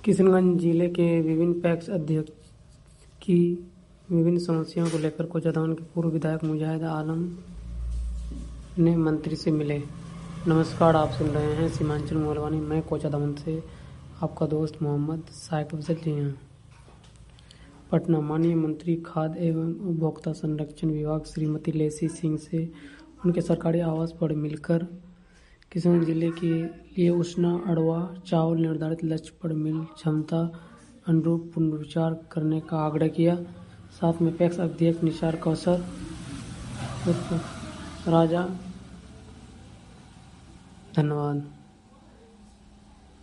किशनगंज जिले के विभिन्न पैक्स अध्यक्ष की विभिन्न समस्याओं को लेकर कोचाधावन के पूर्व विधायक मुजाहिद आलम ने मंत्री से मिले। नमस्कार, आप सुन रहे हैं सीमांचल मोहलवानी। मैं कोचाधावन से आपका दोस्त मोहम्मद साकिब अफजल जी हैं। पटना। माननीय मंत्री खाद्य एवं उपभोक्ता संरक्षण विभाग श्रीमती लेसी सिंह से उनके सरकारी आवास पर मिलकर किशनगंज जिले के लिए उष्णा अड़वा चावल निर्धारित लक्ष्य पर मिल क्षमता अनुरूप पुनर्विचार करने का आग्रह किया। साथ में पैक्स अध्यक्ष निसार कौसर राजा। धन्यवाद।